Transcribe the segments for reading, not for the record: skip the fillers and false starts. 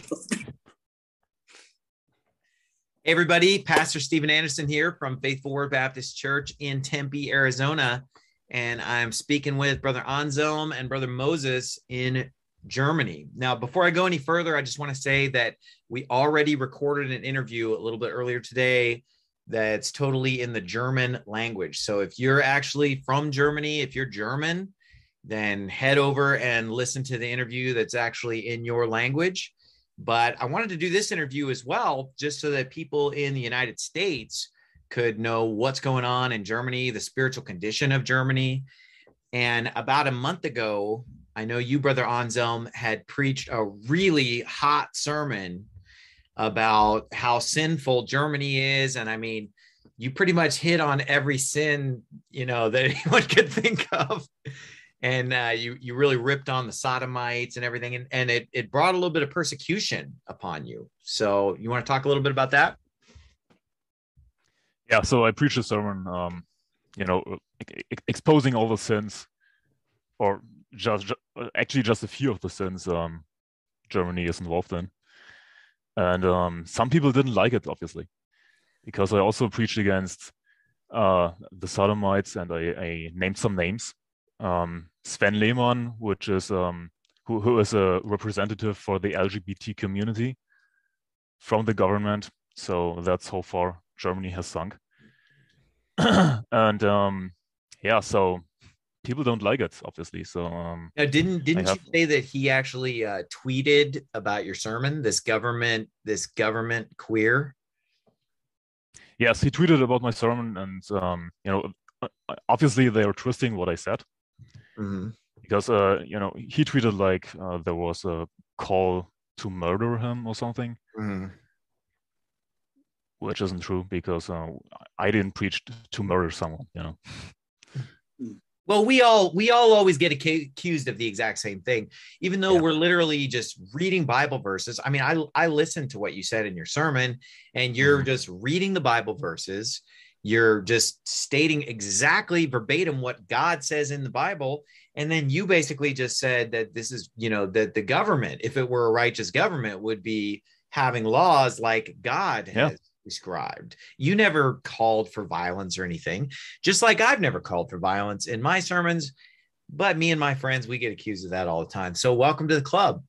Hey everybody, Pastor Stephen Anderson here from Faithful Word Baptist Church in Tempe, Arizona. And I'm speaking with Brother Anselm and Brother Moses in Germany. Now, before I go any further, I just want to say that we already recorded an interview a little bit earlier today that's totally in the German language. So if you're actually from Germany, if you're German, then head over and listen to the interview that's actually in your language. But I wanted to do this interview as well, just so that people in the United States could know what's going on in Germany, the spiritual condition of Germany. And about a month ago, I know you, Brother Anselm, had preached a really hot sermon about how sinful Germany is. And I mean, you pretty much hit on every sin, that anyone could think of. And you really ripped on the sodomites and everything. And it brought a little bit of persecution upon you. So you want to talk a little bit about that? Yeah, so I preached a sermon, exposing all the sins, or just a few of the sins Germany is involved in. And some people didn't like it, obviously, because I also preached against the sodomites, and I named some names. Sven Lehmann, which is who is a representative for the LGBT community from the government. So that's how far Germany has sunk. And so people don't like it, obviously. So now, didn't you say that he actually tweeted about your sermon, this government queer? Yes, he tweeted about my sermon, and obviously they are twisting what I said. Mm-hmm. Because he tweeted like there was a call to murder him or something. Mm-hmm. Which isn't true, because I didn't preach to murder someone. Well, we all always get accused of the exact same thing, even though we're literally just reading Bible verses. I mean, I listened to what you said in your sermon, and you're just reading the Bible verses. You're just stating exactly verbatim what God says in the Bible. And then you basically just said that this is, that the government, if it were a righteous government, would be having laws like God has prescribed. You never called for violence or anything, just like I've never called for violence in my sermons. But me and my friends, we get accused of that all the time. So welcome to the club.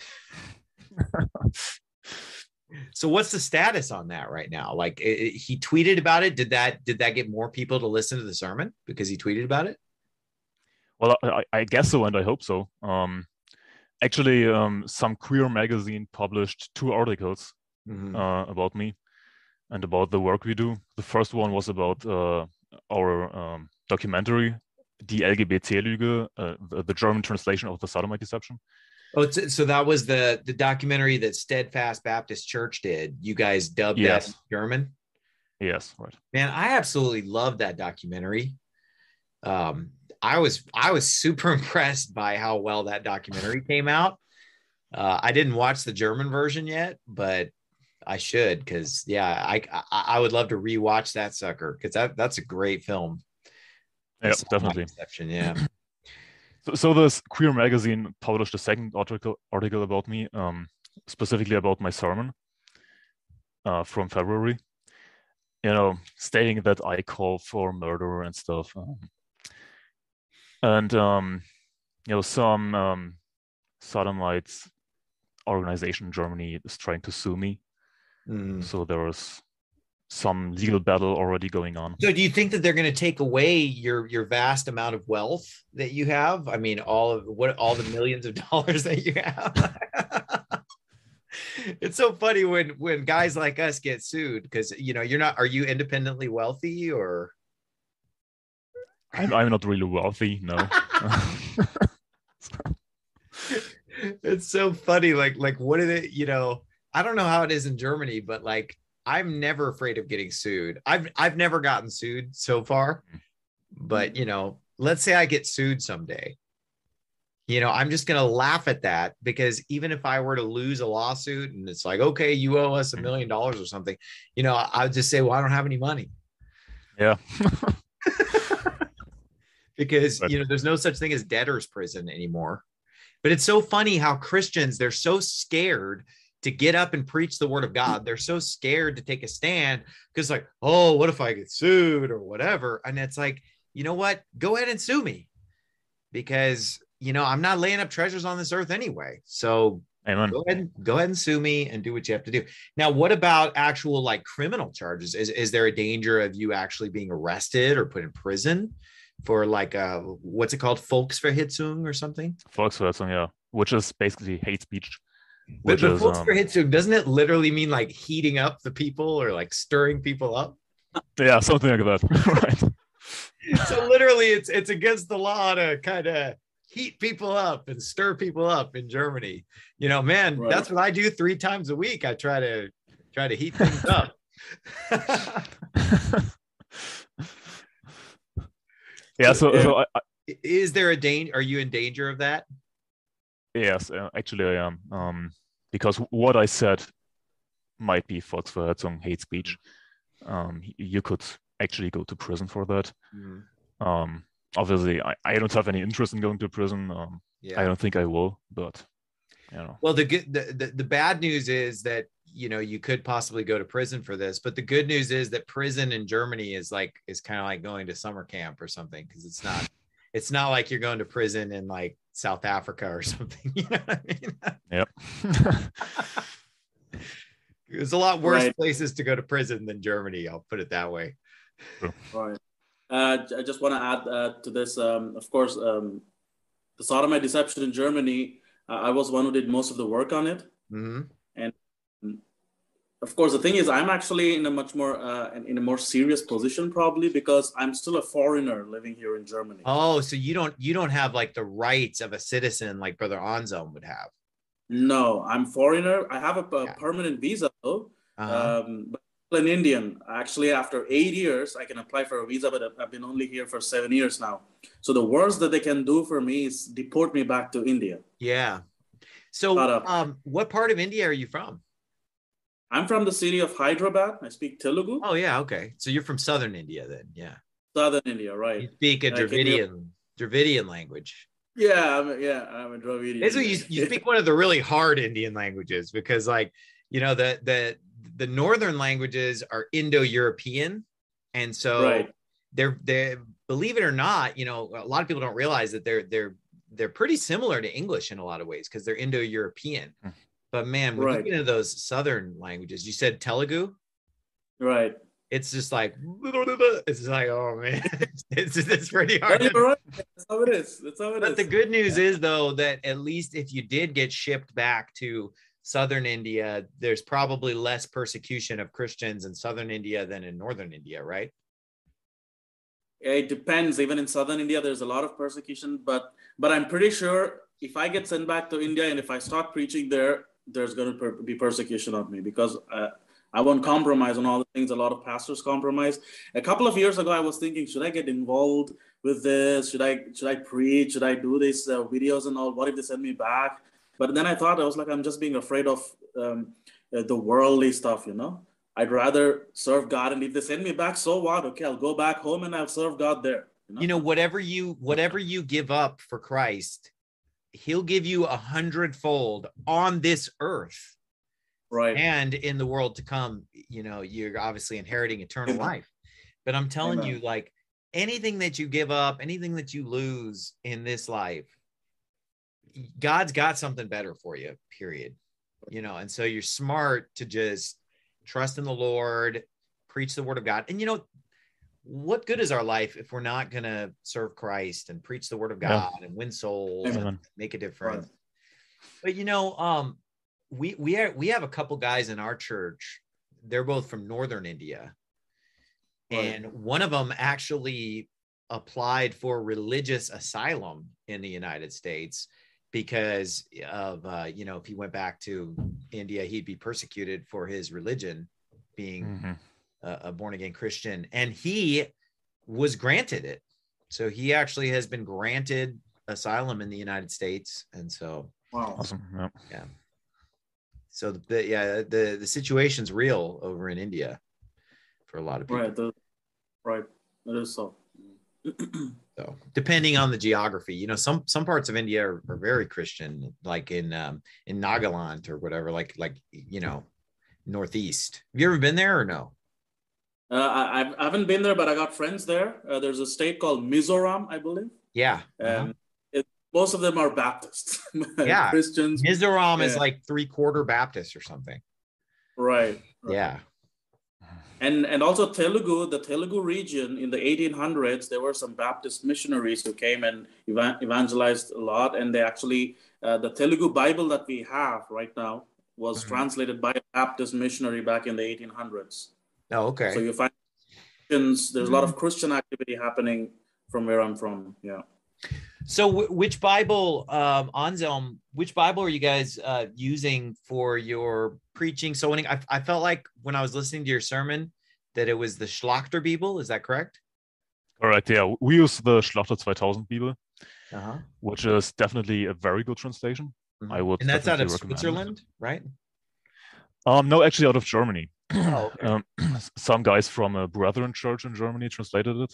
So what's the status on that right now? Like he tweeted about it. Did that get more people to listen to the sermon because he tweeted about it? Well, I guess so, and I hope so. Actually, some queer magazine published 2 articles about me and about the work we do. The first one was about our documentary, Die LGBT-Lüge, the German translation of the Sodomite Deception. Oh, so that was the documentary that Steadfast Baptist Church did. You guys dubbed that in German? Yes, right. Man, I absolutely loved that documentary. I was super impressed by how well that documentary came out. I didn't watch the German version yet, but I should, because I would love to rewatch that sucker, because that's a great film. Yeah, definitely. Deception, yeah. So this queer magazine published a second article about me, specifically about my sermon from February, stating that I call for murder and stuff. And some sodomites organization in Germany is trying to sue me. So there is some legal battle already going on. So do you think that they're going to take away your vast amount of wealth that you have? I mean, all the millions of dollars that you have? It's so funny when guys like us get sued, because are you independently wealthy, or? I'm not really wealthy, no. It's so funny. Like what did it, I don't know how it is in Germany, but like, I'm never afraid of getting sued. I've never gotten sued so far, but let's say I get sued someday. I'm just going to laugh at that, because even if I were to lose a lawsuit and it's like, okay, you owe us $1 million or something, I would just say, well, I don't have any money. Yeah. Because, there's no such thing as debtor's prison anymore. But it's so funny how Christians, they're so scared to get up and preach the word of God. They're so scared to take a stand because like, oh, what if I get sued or whatever? And it's like, you know what? Go ahead and sue me because, I'm not laying up treasures on this earth anyway. So Amen. go ahead and sue me and do what you have to do. Now, what about actual like criminal charges? Is there a danger of you actually being arrested or put in prison for like what's it called? Volksverhetzung or something? Volksverhetzung, yeah, which is basically hate speech. But Volksverhetzung, doesn't it literally mean like heating up the people or like stirring people up? Yeah, something like that. Right. So literally it's against the law to kind of heat people up and stir people up in Germany. Man, right. That's what I do 3 times a week. I try to heat things up. Yeah. So is there a danger? Are you in danger of that? Yes, actually I am. Because what I said might be Volksverhetzung, hate speech. You could actually go to prison for that. Mm-hmm. Obviously, I don't have any interest in going to prison. I don't think I will, but Well, the bad news is that you could possibly go to prison for this, but the good news is that prison in Germany is kind of like going to summer camp or something, because it's not like you're going to prison in like South Africa or something. You know what I mean? Yep. There's a lot worse places to go to prison than Germany. I'll put it that way. Right. I just want to add to this. Of course, the sodomite deception in Germany, I was one who did most of the work on it. Mm-hmm. And of course, the thing is, I'm actually in a much more in a more serious position, probably because I'm still a foreigner living here in Germany. Oh, so you don't have like the rights of a citizen like Brother Anselm would have. No, I'm foreigner. I have a permanent visa though. But I'm an Indian. Actually, after 8 years, I can apply for a visa, but I've been only here for 7 years now. So the worst that they can do for me is deport me back to India. Yeah. So what part of India are you from? I'm from the city of Hyderabad. I speak Telugu. Oh, yeah. Okay. So you're from southern India then. Yeah. Southern India, right. You speak a Dravidian language. Yeah, I'm a Dravidian. It's you speak one of the really hard Indian languages because the northern languages are Indo-European. And so they're believe it or not, a lot of people don't realize that they're pretty similar to English in a lot of ways because they're Indo-European. But man, when you get into those southern languages, you said Telugu, right? It's just like oh man, it's pretty hard. Right. That's how it is. But the good news is though that at least if you did get shipped back to southern India, there's probably less persecution of Christians in southern India than in northern India, right? It depends. Even in southern India, there's a lot of persecution, but I'm pretty sure if I get sent back to India and if I start preaching there, there's going to be persecution of me because I won't compromise on all the things a lot of pastors compromise. A couple of years ago, I was thinking, should I get involved with this? Should I preach? Should I do these videos and all? What if they send me back? But then I thought, I was like, I'm just being afraid of the worldly stuff, I'd rather serve God. And if they send me back, so what? Okay, I'll go back home and I'll serve God there. Whatever you give up for Christ, He'll give you 100-fold on this earth, right? And in the world to come. You're obviously inheriting eternal life. But I'm telling you, like anything that you give up, anything that you lose in this life, God's got something better for you. Period. And so you're smart to just trust in the Lord, preach the word of God, and what good is our life if we're not going to serve Christ and preach the word of God and win souls and make a difference? Right. But we have a couple guys in our church. They're both from northern India, and one of them actually applied for religious asylum in the United States because of if he went back to India, he'd be persecuted for his religion, being a born-again Christian, and he was granted it. So he actually has been granted asylum in the United States. And so awesome. Yeah. So the situation's real over in India for a lot of people. Right. That is so. So depending on the geography, you know, some parts of India are very Christian, like in Nagaland or whatever, like you know, northeast. Have you ever been there or no? I haven't been there, but I got friends there. There's a state called Mizoram, I believe. Yeah. And most of them are Baptists. Yeah. Christians. Mizoram is like 3/4 Baptist or something. Right. Yeah. And also Telugu, the Telugu region in the 1800s, there were some Baptist missionaries who came and evangelized a lot. And they actually, the Telugu Bible that we have right now was translated by a Baptist missionary back in the 1800s. Oh, okay. So you find there's a lot of Christian activity happening from where I'm from. Yeah. So which Bible, Anselm, which Bible are you guys using for your preaching? So when I felt like when I was listening to your sermon that it was the Schlachter Bible. Is that correct? All right. Yeah, we use the Schlachter 2000 Bible, which is definitely a very good translation. I would. And that's out of Switzerland, right? No, actually out of Germany. Oh, okay. Some guys from a Brethren Church in Germany translated it.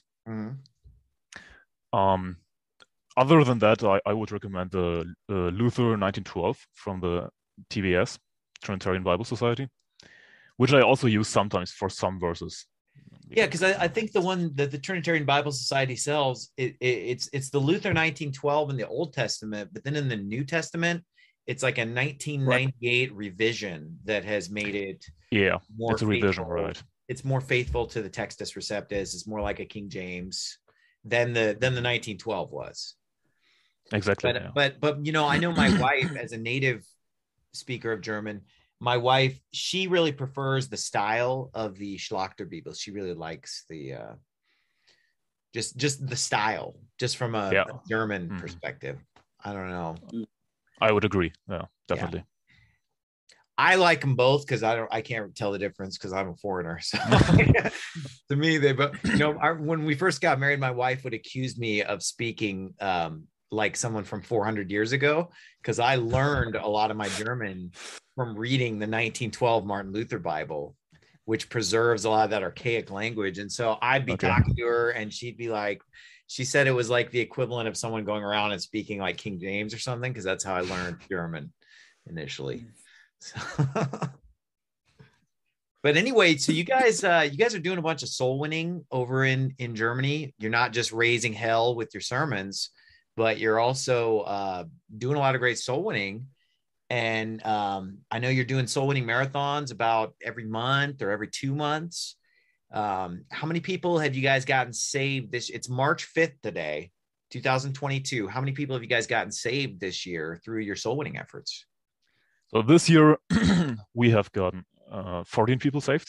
Other than that, I would recommend the Luther 1912 from the TBS, Trinitarian Bible Society, which I also use sometimes for some verses. Yeah, because I think the one that the Trinitarian Bible Society sells, it's the Luther 1912 in the Old Testament, but then in the New Testament, it's like a 1998 revision that has made it more it's a revision, right? It's more faithful to the Textus Receptus. It's more like a King James than the 1912 was. Exactly. But you know, I know my wife as a native speaker of German, my wife, she really prefers the style of the Schlachter Bibel. She really likes the just the style, just from a German perspective. I don't know. I would agree. Yeah, definitely. Yeah. I like them both because I can't tell the difference because I'm a foreigner. So to me, they both, you know, when we first got married, my wife would accuse me of speaking like someone from 400 years ago, because I learned a lot of my German from reading the 1912 Martin Luther Bible, which preserves a lot of that archaic language. And so I'd be talking to her and she'd be like, she said it was like the equivalent of someone going around and speaking like King James or something, because that's how I learned German initially. So but anyway, so you guys are doing a bunch of soul winning over in Germany. You're not just raising hell with your sermons, but you're also doing a lot of great soul winning. And I know you're doing soul winning marathons about every month or every 2 months. How many people have you guys gotten saved this? It's March 5th today, 2022. How many people have you guys gotten saved this year through your soul winning efforts? So this year we have gotten 14 people saved,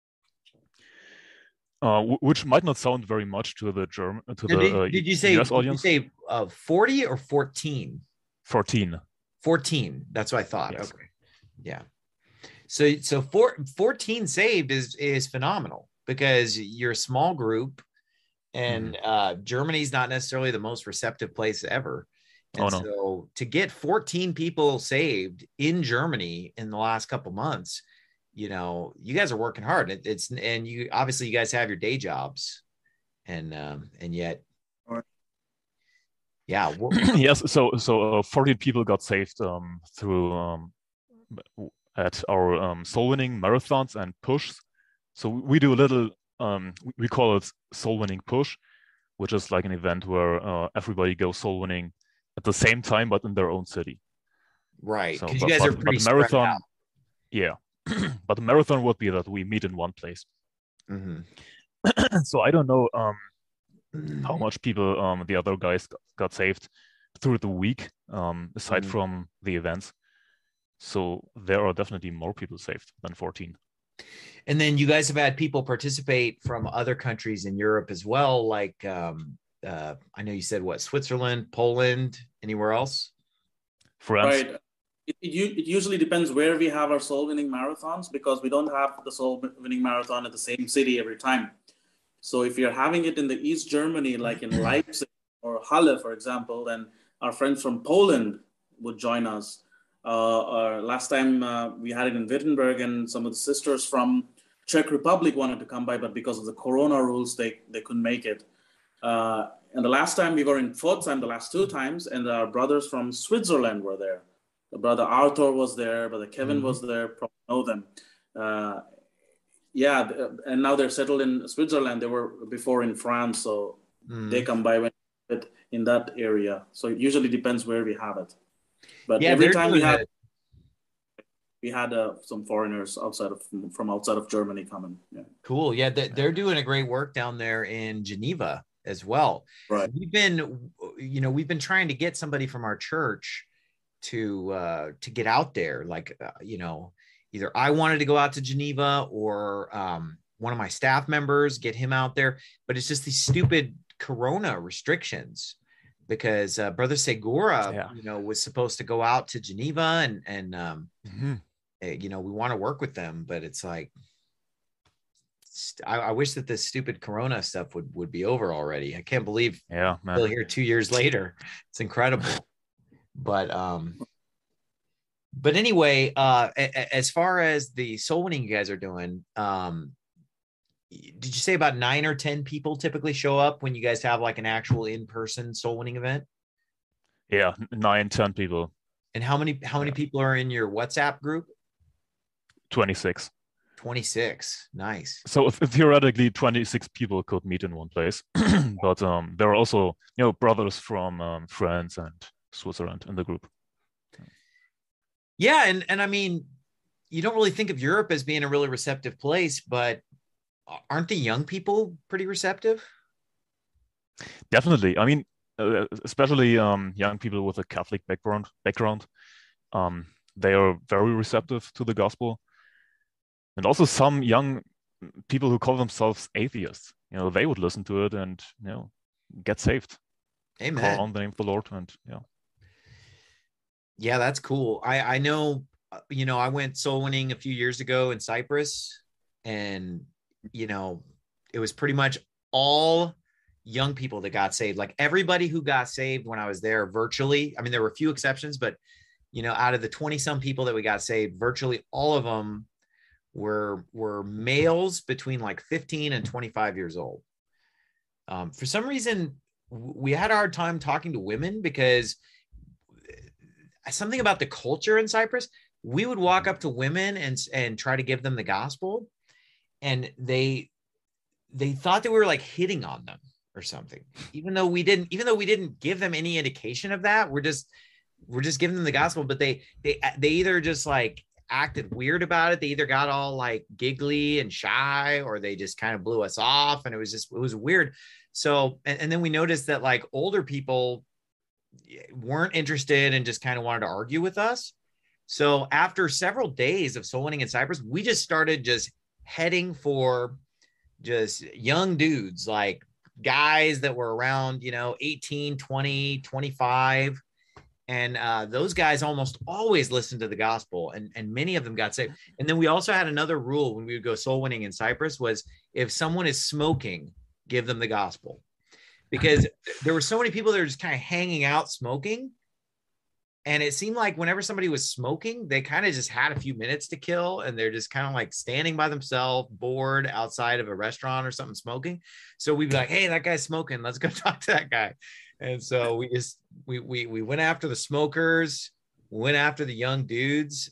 which might not sound very much to the German did you say, US audience. Did you say 40 or 14? 14. 14. That's what I thought. Yes. Okay. Yeah. So 14 saved is phenomenal, because you're a small group and Germany's not necessarily the most receptive place ever. And so to get 14 people saved in Germany in the last couple months, you know, you guys are working hard. And you obviously you guys have your day jobs, and yet, yeah. Yes. So 14 people got saved through at our soul winning marathons and push. So we do a little, we call it soul winning push, which is like an event where everybody goes soul winning at the same time, but in their own city. Right. Because you guys are pretty spread out. Yeah. But the marathon would be that we meet in one place. So I don't know how much people the other guys got saved through the week, aside from the events. So there are definitely more people saved than 14. And then you guys have had people participate from other countries in Europe as well, like I know you said Switzerland, Poland, anywhere else? France. Right. It usually depends where we have our soul winning marathons, because we don't have the soul winning marathon at the same city every time. So if you're having it in the East Germany, like in Leipzig or Halle, for example, then our friends from Poland would join us. Last time we had it in Wittenberg, and some of the sisters from Czech Republic wanted to come by, but because of the Corona rules, they couldn't make it. And the last time we were in Pforzheim, the last two times, and our brothers from Switzerland were there. The brother Arthur was there, brother Kevin was there, probably know them. And now they're settled in Switzerland. They were before in France, so they come by when in that area. So it usually depends where we have it. But every time we had some foreigners from outside of Germany coming. Yeah. Cool. Yeah, they're doing a great work down there in Geneva as well. Right. We've been trying to get somebody from our church to get out there. Like, either I wanted to go out to Geneva or one of my staff members, get him out there. But it's just these stupid Corona restrictions, because Brother Segura, was supposed to go out to Geneva and we want to work with them, but it's like, I wish that this stupid Corona stuff would be over already. I can't believe we're here 2 years later. It's incredible. But anyway, as far as the soul winning you guys are doing, did you say about 9 or 10 people typically show up when you guys have like an actual in-person soul winning event? Yeah, 9, 10 people. And how many people are in your WhatsApp group? 26. 26. Nice. So theoretically 26 people could meet in one place. But there are also, brothers from France and Switzerland in the group. Yeah, and I mean, you don't really think of Europe as being a really receptive place, but aren't the young people pretty receptive? Definitely. I mean, especially young people with a Catholic background, they are very receptive to the gospel. And also some young people who call themselves atheists, they would listen to it and, get saved. Amen. Call on the name of the Lord. And yeah, that's cool. I know, I went soul winning a few years ago in Cyprus, and, it was pretty much all young people that got saved. Like everybody who got saved when I was there virtually, I mean, there were a few exceptions, but, out of the 20 some people that we got saved, virtually all of them were males between like 15 and 25 years old. For some reason, we had a hard time talking to women because something about the culture in Cyprus, we would walk up to women and try to give them the gospel, and they thought that we were like hitting on them or something, even though we didn't give them any indication of that. We're just giving them the gospel, but they either just like acted weird about it. They either got all like giggly and shy, or they just kind of blew us off, and it was weird. So, and then we noticed that like older people weren't interested and just kind of wanted to argue with us. So after several days of soul winning in Cyprus, we just started just heading for just young dudes, like guys that were around, 18, 20, 25. And those guys almost always listened to the gospel, and many of them got saved. And then we also had another rule when we would go soul winning in Cyprus was, if someone is smoking, give them the gospel. Because there were so many people that were just kind of hanging out smoking. And it seemed like whenever somebody was smoking, they kind of just had a few minutes to kill, and they're just kind of like standing by themselves, bored outside of a restaurant or something smoking. So we'd be like, hey, that guy's smoking. Let's go talk to that guy. And so we went after the smokers, went after the young dudes.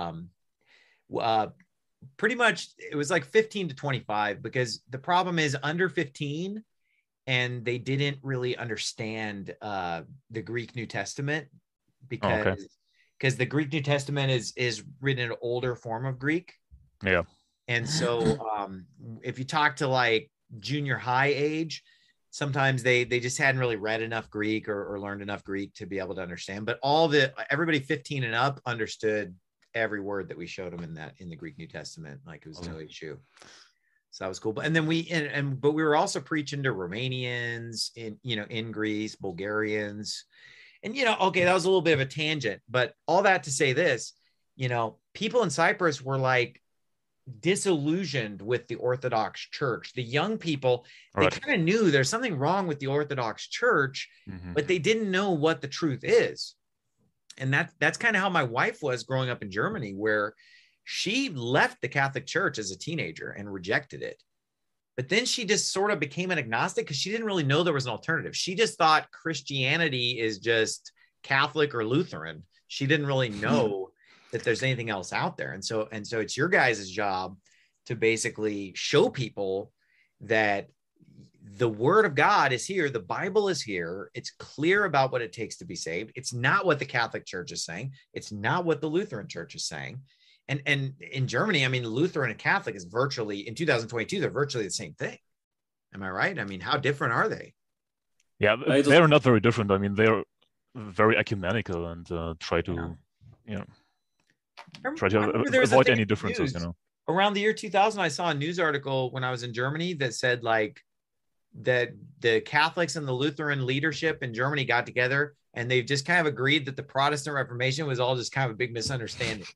Pretty much it was like 15 to 25, because the problem is under 15 and they didn't really understand the Greek New Testament, because the Greek New Testament is written in an older form of Greek. Yeah. And so if you talk to like junior high age, sometimes they just hadn't really read enough Greek or learned enough Greek to be able to understand. But everybody 15 and up understood every word that we showed them in the Greek New Testament. Like it was no issue. So that was cool. But and then but we were also preaching to Romanians in Greece, Bulgarians, and okay, that was a little bit of a tangent, but all that to say this, people in Cyprus were like disillusioned with the Orthodox Church. The young people, they kind of knew there's something wrong with the Orthodox Church, but they didn't know what the truth is. And that's kind of how my wife was growing up in Germany, where she left the Catholic Church as a teenager and rejected it. But then she just sort of became an agnostic because she didn't really know there was an alternative. She just thought Christianity is just Catholic or Lutheran. She didn't really know that there's anything else out there. And so it's your guys' job to basically show people that the word of God is here. The Bible is here. It's clear about what it takes to be saved. It's not what the Catholic Church is saying. It's not what the Lutheran Church is saying. And in Germany, I mean, Lutheran and Catholic is virtually, in 2022, they're virtually the same thing. Am I right? I mean, how different are they? Yeah, they're not very different. I mean, they're very ecumenical and try to, try to avoid any differences, Around the year 2000, I saw a news article when I was in Germany that said like that the Catholics and the Lutheran leadership in Germany got together and they've just kind of agreed that the Protestant Reformation was all just kind of a big misunderstanding.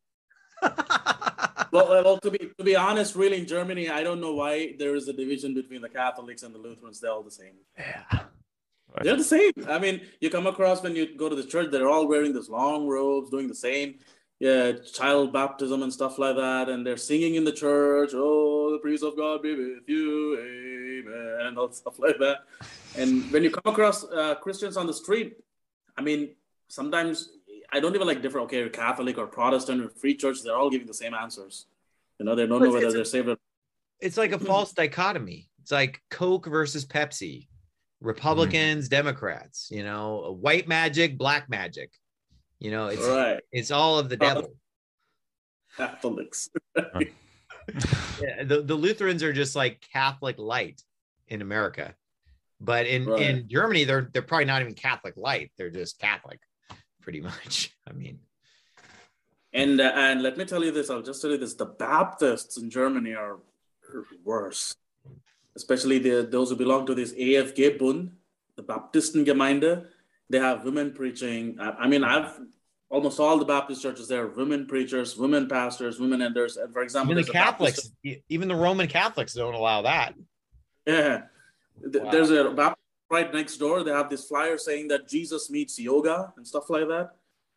well, to be honest, really in Germany, I don't know why there is a division between the Catholics and the Lutherans. They're all the same. Yeah, right. They're the same. I mean, you come across when you go to the church, they're all wearing this long robes, doing the same, child baptism and stuff like that, and they're singing in the church. Oh, the peace of God be with you, amen, and all stuff like that. And when you come across Christians on the street, I mean, sometimes I don't even like different, okay, Catholic or Protestant or Free Church, they're all giving the same answers. They don't know whether they're saved or not. It's like a false dichotomy. It's like Coke versus Pepsi, Republicans, Democrats, white magic, black magic. It's right. It's all of the devil. Catholics. Yeah, the Lutherans are just like Catholic light in America. But in Germany, they're probably not even Catholic light. They're just Catholic. Pretty much. I mean, and let me tell you this. I'll just tell you this: the Baptists in Germany are worse, especially those who belong to this AFG Bund, the Baptistengemeinde. They have women preaching. I mean, I've almost all the Baptist churches there are women preachers, women pastors, women elders. And for example, even the Catholics, even the Roman Catholics don't allow that. Yeah, wow. There's a Baptist right next door. They have this flyer saying that Jesus meets yoga and stuff like that.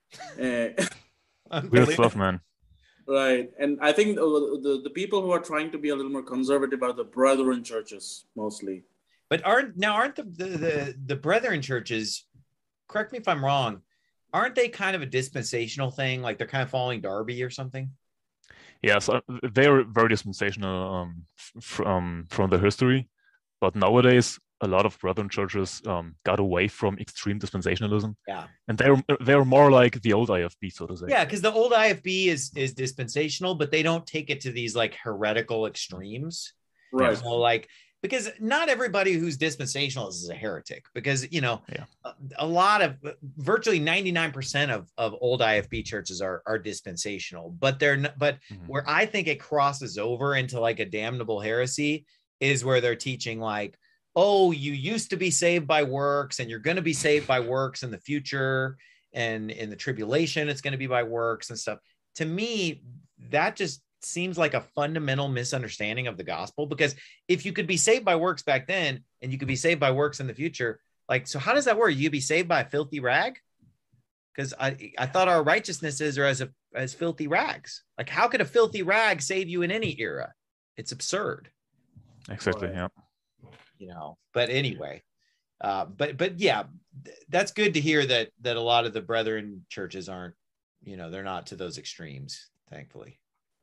Weird stuff, man. Right. And I think the people who are trying to be a little more conservative are the Brethren churches mostly. But aren't the Brethren churches, correct me if I'm wrong, aren't they kind of a dispensational thing? Like they're kind of following Darby or something? Yes, they're very dispensational from the history. But nowadays, a lot of Brethren churches got away from extreme dispensationalism. Yeah. And they're more like the old IFB, so to say. Yeah, because the old IFB is dispensational, but they don't take it to these like heretical extremes. Right. So like, because not everybody who's dispensational is a heretic, because a lot of virtually 99% of old IFB churches are dispensational, but they're not, where I think it crosses over into like a damnable heresy is where they're teaching like, oh, you used to be saved by works and you're going to be saved by works in the future. And in the tribulation, it's going to be by works and stuff. To me, that just seems like a fundamental misunderstanding of the gospel, because if you could be saved by works back then and you could be saved by works in the future, like, so how does that work? You could be saved by a filthy rag? Because I thought our righteousnesses are as filthy rags. Like, how could a filthy rag save you in any era? It's absurd. Exactly. Yeah. But anyway, but yeah, that's good to hear that a lot of the Brethren churches aren't, they're not to those extremes, thankfully.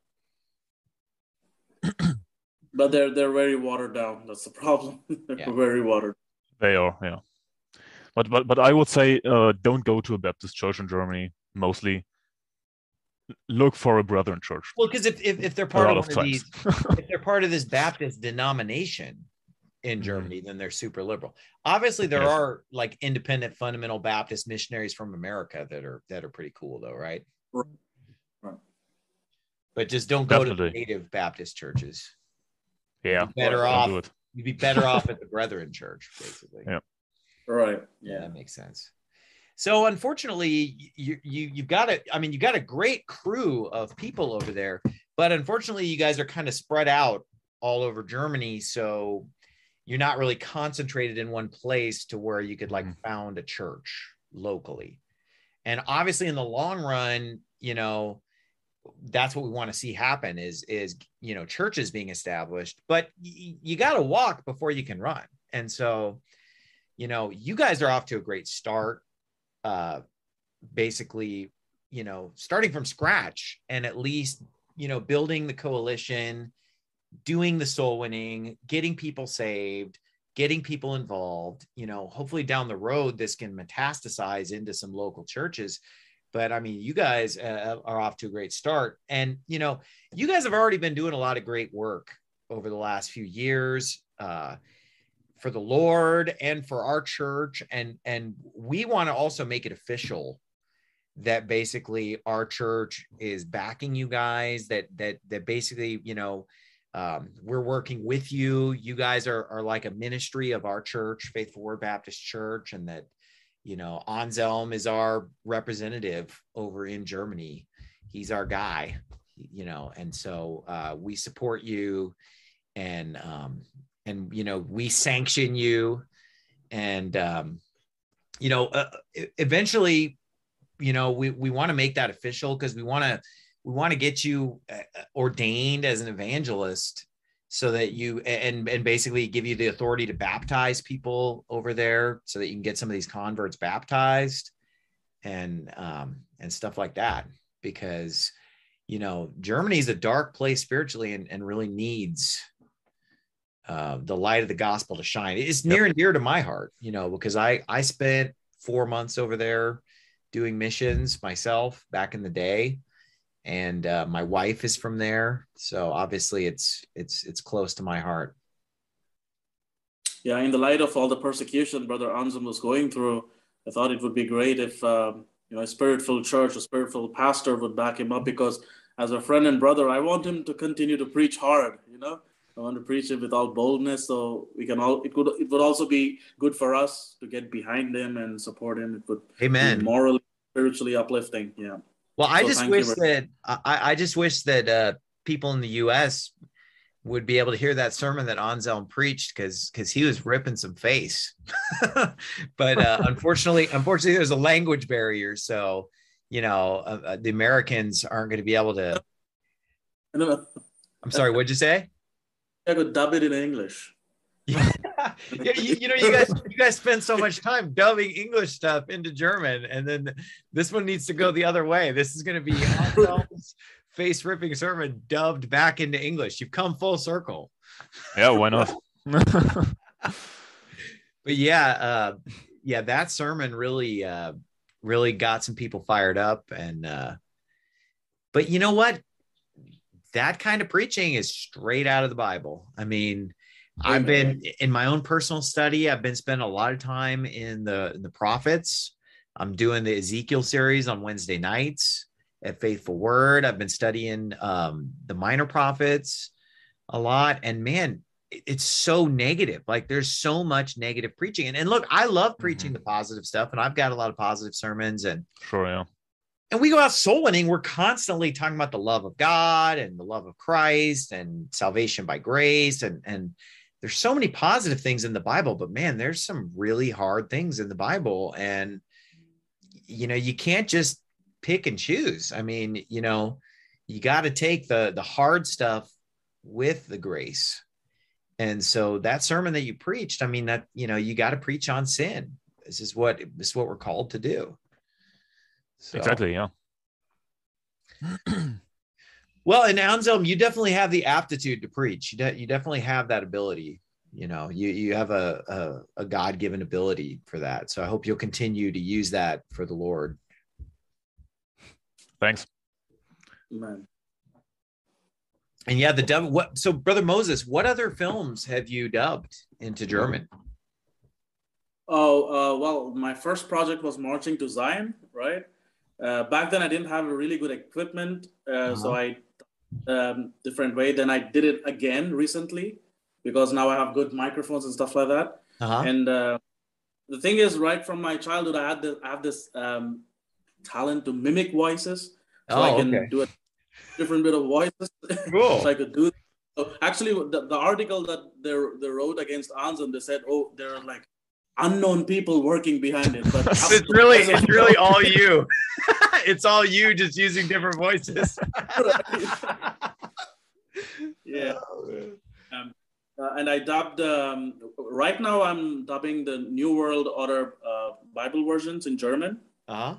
But they're very watered down. That's the problem. They're very watered. They are, yeah. But I would say don't go to a Baptist church in Germany. Mostly, look for a Brethren church. Well, because if they're part of these, if they're part of this Baptist denomination in Germany, then they're super liberal. Obviously, there are like independent fundamental Baptist missionaries from America that are pretty cool, though, right? Right. But just don't go to the native Baptist churches. Yeah, you'd be better off at the Brethren church, basically. Yeah. Right. Yeah, that makes sense. So unfortunately, you've got a great crew of people over there, but unfortunately, you guys are kind of spread out all over Germany. So you're not really concentrated in one place to where you could like found a church locally. And obviously in the long run, that's what we want to see happen is, churches being established, but you got to walk before you can run. And so, you guys are off to a great start, basically, starting from scratch and at least, building the coalition, doing the soul winning, getting people saved, getting people involved. Hopefully down the road, this can metastasize into some local churches. But I mean, you guys are off to a great start. And, you guys have already been doing a lot of great work over the last few years for the Lord and for our church. And we want to also make it official that basically our church is backing you guys, that basically, we're working with you. You guys are like a ministry of our church, Faithful Word Baptist Church, and that, Anselm is our representative over in Germany. He's our guy, and so we support you, and we sanction you, and eventually, we want to make that official, because we want to get you ordained as an evangelist, so that you and basically give you the authority to baptize people over there, so that you can get some of these converts baptized and stuff like that. Because, Germany is a dark place spiritually, and really needs the light of the gospel to shine. It's near and dear to my heart, because I spent 4 months over there doing missions myself back in the day. And my wife is from there, so obviously it's close to my heart. Yeah, in the light of all the persecution Brother Anselm was going through, I thought it would be great if a spirit-filled church, a spirit-filled pastor would back him up, because as a friend and brother, I want him to continue to preach hard. I want to preach it with all boldness, so we can all. It would also be good for us to get behind him and support him. It would Amen. be morally, spiritually uplifting. Yeah. Well, I just wish that people in the U.S. would be able to hear that sermon that Anselm preached, because he was ripping some face. But unfortunately, there's a language barrier, so the Americans aren't going to be able to. I'm sorry, what'd you say? I could dub it in English. Yeah, you guys spend so much time dubbing English stuff into German, and then this one needs to go the other way. This is going to be Anselm's face ripping sermon dubbed back into English. You've come full circle. Yeah, why not? But yeah, that sermon really got some people fired up, and but you know what? That kind of preaching is straight out of the Bible. I mean, I've been in my own personal study. I've been spending a lot of time in the prophets. I'm doing the Ezekiel series on Wednesday nights at Faithful Word. I've been studying the minor prophets a lot. And man, it's so negative. Like, there's so much negative preaching. And look, I love preaching the positive stuff, and I've got a lot of positive sermons. And sure, yeah. And we go out soul winning. We're constantly talking about the love of God and the love of Christ and salvation by grace. And there's so many positive things in the Bible, but man, there's some really hard things in the Bible. And, you can't just pick and choose. I mean, you got to take the hard stuff with the grace. And so that sermon that you preached, I mean, that, you got to preach on sin. This is what we're called to do. So. Exactly, yeah. Well, and Anselm, you definitely have the aptitude to preach. You definitely have that ability. You have a God-given ability for that. So I hope you'll continue to use that for the Lord. Thanks. Amen. And yeah, the dub. So, Brother Moses, what other films have you dubbed into German? Well, my first project was Marching to Zion, right? Back then, I didn't have a really good equipment, so I different way. Then I did it again recently, because now I have good microphones and stuff like that. And the thing is, right from my childhood, I have this talent to mimic voices, so I can do a different bit of voices. Cool. So I could do. So actually, the article that they wrote against Anselm, they said, they're like unknown people working behind it. But it's really all you. It's all you just using different voices. Yeah. And I dubbed, right now I'm dubbing the New World Order Bible versions in German. Uh-huh.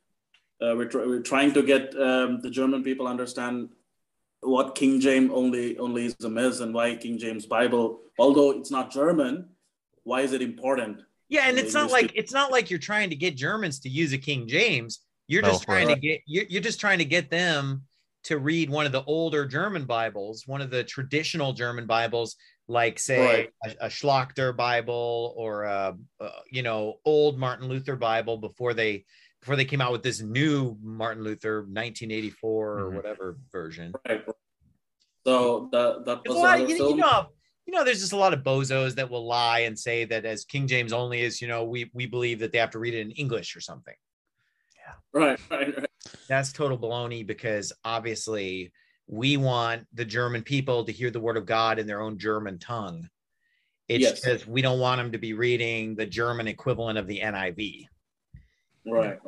We're trying to get the German people understand what King James onlyism is and why King James Bible, although it's not German, why is it important? Yeah, and it's not like you're trying to get Germans to use a King James. You're just trying to get them to read one of the older German Bibles, one of the traditional German Bibles, like say a Schlachter Bible or a old Martin Luther Bible before they came out with this new Martin Luther 1984 or whatever version. Right. So that was another film. There's just a lot of bozos that will lie and say that as King James only is, we believe that they have to read it in English or something. Yeah. Right. That's total baloney, because obviously we want the German people to hear the word of God in their own German tongue. It's just we don't want them to be reading the German equivalent of the NIV. Right.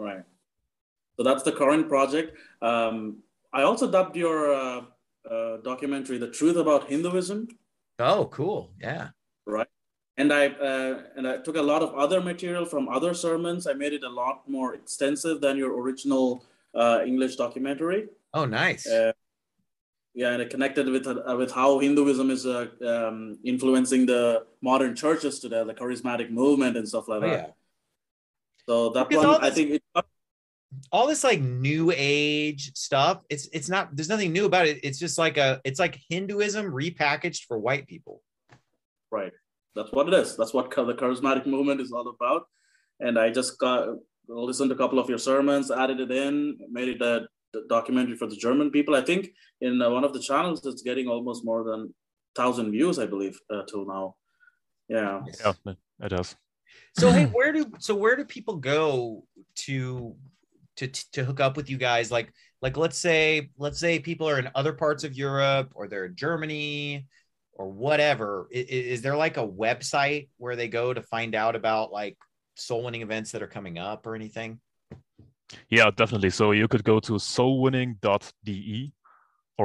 So that's the current project. I also dubbed your documentary, The Truth About Hinduism. Oh, cool. Yeah. Right. And I took a lot of other material from other sermons. I made it a lot more extensive than your original English documentary. Oh, nice. And I connected with how Hinduism is influencing the modern churches today, the charismatic movement and stuff like that. Yeah. So that one, I think all this like new age stuff, it's not, there's nothing new about it. It's just like it's like Hinduism repackaged for white people. Right. That's what it is. That's what the charismatic movement is all about. And I just listened to a couple of your sermons, added it in, made it a documentary for the German people. I think in one of the channels, it's getting almost more than 1,000 views, I believe, till now. Yeah. Yeah, it does. So hey, where do people go to hook up with you guys? Like let's say people are in other parts of Europe, or they're in Germany or whatever. Is there like a website where they go to find out about like soul winning events that are coming up or anything? Yeah, definitely. So you could go to soulwinning.de or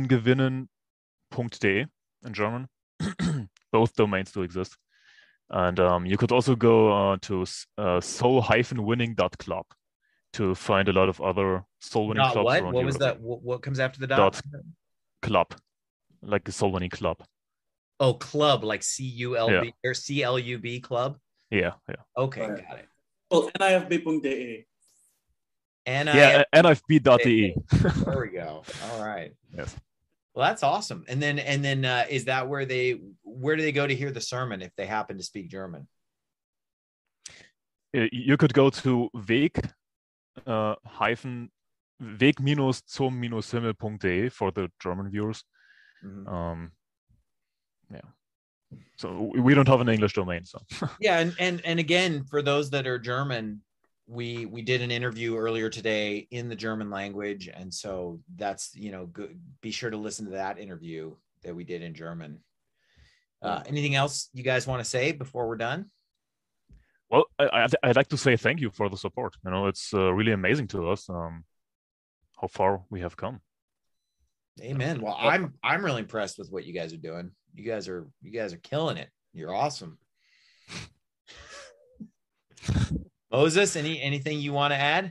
seelengewinnen.de in German. Both domains do exist. And you could also go to soul-winning.club to find a lot of other soul winning clubs. What? What was that? What comes after the dot? Club, like a soul winning club. Oh, club, like CULB or CLUB club. Yeah. Okay, got it. Oh, nifb.de. nifb.de. There we go. All right. Yes. Well, that's awesome. And then is that where do they go to hear the sermon if they happen to speak German? You could go to weg-zum-himmel.de for the German viewers. Mm-hmm. So we don't have an English domain. So yeah, and again, for those that are German, we did an interview earlier today in the German language, and so that's good. Be sure to listen to that interview that we did in German. Anything else you guys want to say before we're done? Well, I'd like to say thank you for the support. It's really amazing to us how far we have come. Amen. Well, I'm really impressed with what you guys are doing. You guys are killing it. You're awesome. Moses, anything you want to add?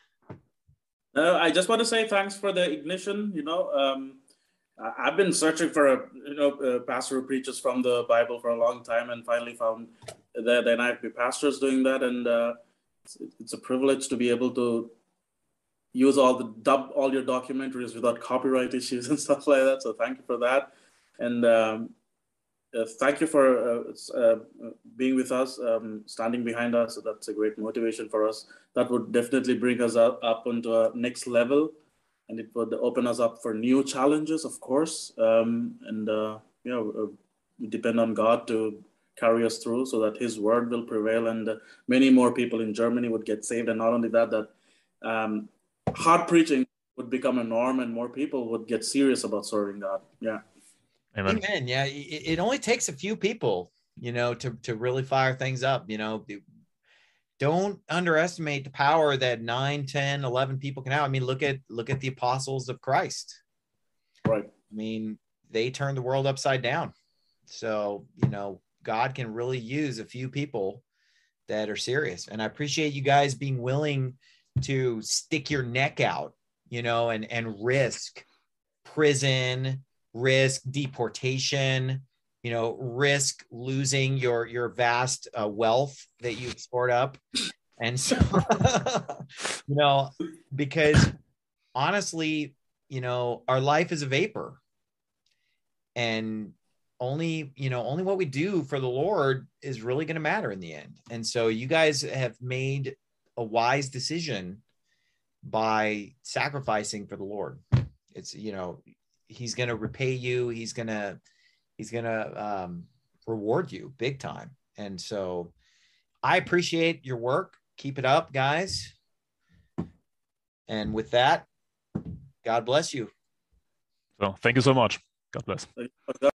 I just want to say thanks for the ignition. I've been searching for a pastor who preaches from the Bible for a long time, and finally found the NIFB pastors doing that. And it's a privilege to be able to use dub all your documentaries without copyright issues and stuff like that. So thank you for that. And thank you for being with us, standing behind us. So that's a great motivation for us. That would definitely bring us up onto a next level, and it would open us up for new challenges, of course. We depend on God to carry us through so that His word will prevail, and many more people in Germany would get saved. And not only that hard preaching would become a norm, and more people would get serious about serving God. Yeah. Amen. Amen. Yeah, it only takes a few people to really fire things up. Don't underestimate the power that 9, 10, 11 people can have. I mean, look at the apostles of Christ. Right. I mean, they turned the world upside down. So, God can really use a few people that are serious. And I appreciate you guys being willing to stick your neck out, and risk prison, risk deportation, risk losing your vast wealth that you've stored up. And so, because honestly, our life is a vapor, and only what we do for the Lord is really going to matter in the end. And so you guys have made a wise decision by sacrificing for the Lord. It's, he's going to repay you. He's going to reward you big time. And so I appreciate your work. Keep it up, guys. And with that, God bless you. So thank you so much. God bless.